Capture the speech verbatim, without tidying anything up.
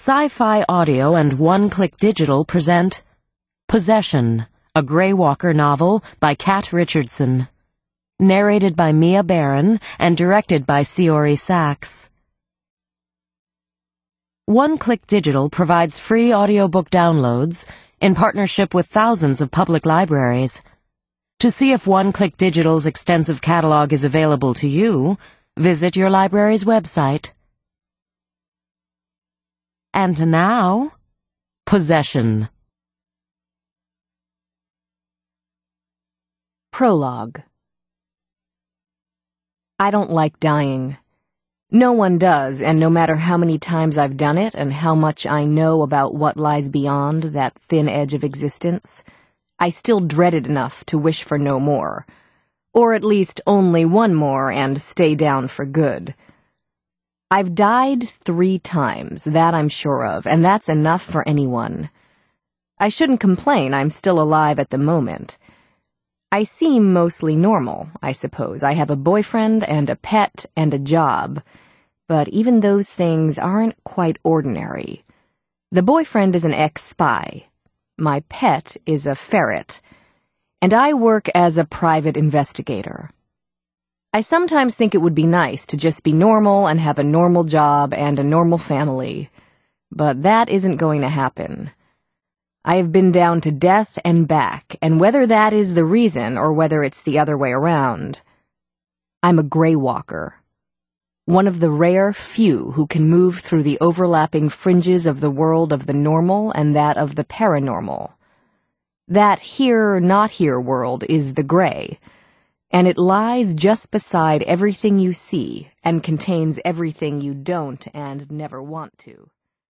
Sci-Fi Audio and One Click Digital present Possession, a Greywalker novel by Kat Richardson. Narrated by Mia Barron and directed by Siori Sachs. One Click Digital provides free audiobook downloads in partnership with thousands of public libraries. To see if One Click Digital's extensive catalog is available to you, visit your library's website. And now, Possession. Prologue. I don't like dying. No one does, and no matter how many times I've done it and how much I know about what lies beyond that thin edge of existence, I still dread it enough to wish for no more. Or at least only one more and stay down for good. I've died three times, that I'm sure of, and that's enough for anyone. I shouldn't complain, I'm still alive at the moment. I seem mostly normal, I suppose. I have a boyfriend and a pet and a job. But even those things aren't quite ordinary. The boyfriend is an ex-spy. My pet is a ferret. And I work as a private investigator. I sometimes think it would be nice to just be normal and have a normal job and a normal family. But that isn't going to happen. I have been down to death and back, and whether that is the reason or whether it's the other way around, I'm a Greywalker. One of the rare few who can move through the overlapping fringes of the world of the normal and that of the paranormal. That here, not here world is the gray, and it lies just beside everything you see and contains everything you don't and never want to.